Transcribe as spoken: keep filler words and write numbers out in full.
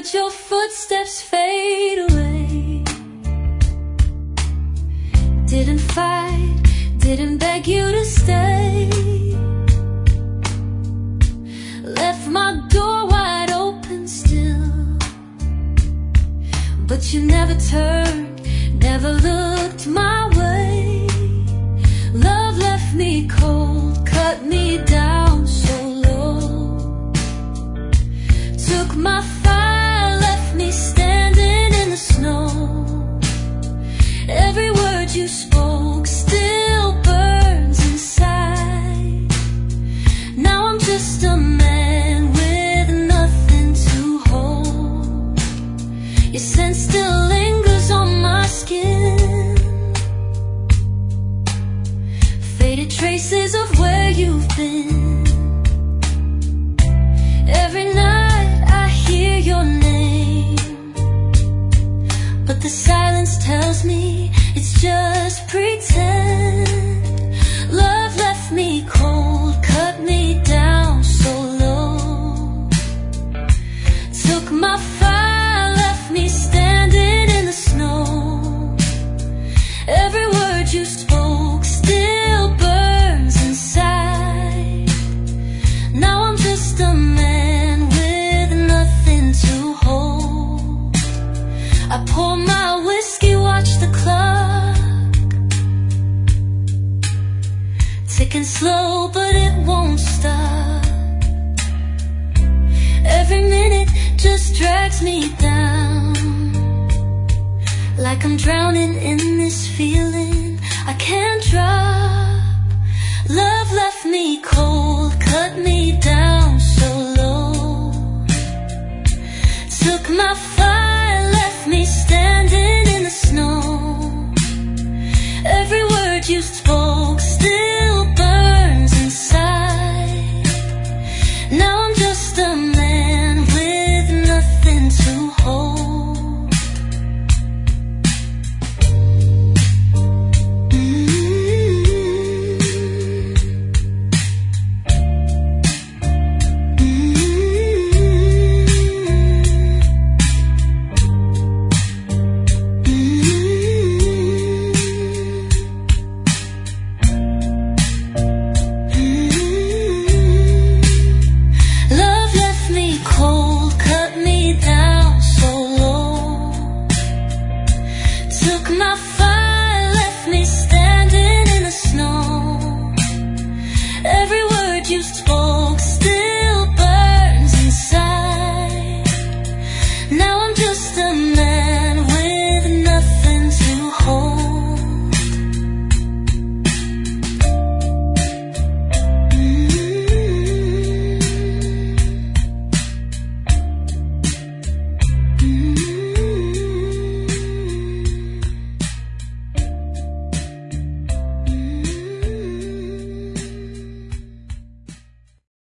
heard your footsteps fade away. Didn't fight, didn't beg you to stay. Left my door wide open still, but you never turned, never looked my way. Love left me cold, cut me down so low. Took my fire, left me standing in the snow. Every word you spoke still burns inside. Now I'm just a man with nothing to hold. Your scent still lingers on my skin, faded traces of where you've been. Every night I hear your name, but the silence tells me it's just pretend. Love left me cold, cut me down so low. Took my fire, left me standing in the snow. Every word you spoke still burns inside. Now I'm just a man with nothing to hold. I pour my whiskey, watch the clock ticking slow, but it won't stop. Every minute just drags me down, like I'm drowning in this feeling I can't drop. Love left me cold, cut me down so low. Took my fire, left me standing